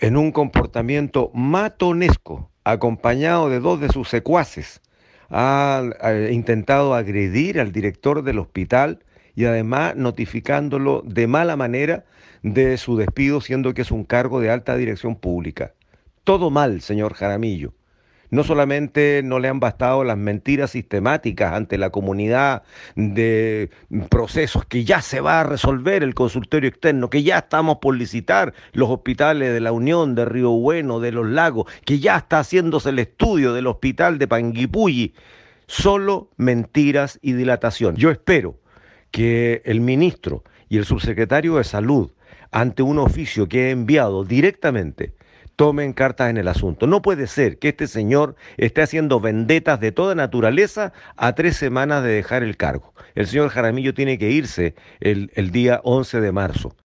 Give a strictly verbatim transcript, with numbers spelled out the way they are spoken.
en un comportamiento matonesco, acompañado de dos de sus secuaces, ha, ha intentado agredir al director del hospital y además notificándolo de mala manera de su despido, siendo que es un cargo de alta dirección pública. Todo mal, señor Jaramillo. No solamente no le han bastado las mentiras sistemáticas ante la comunidad de procesos que ya se va a resolver el consultorio externo, que ya estamos por licitar los hospitales de La Unión, de Río Bueno, de Los Lagos, que ya está haciéndose el estudio del hospital de Panguipulli. Solo mentiras y dilatación. Yo espero que el ministro y el subsecretario de Salud, ante un oficio que he enviado directamente, tomen cartas en el asunto. No puede ser que este señor esté haciendo vendetas de toda naturaleza a tres semanas de dejar el cargo. El señor Jaramillo tiene que irse el, el día once de marzo.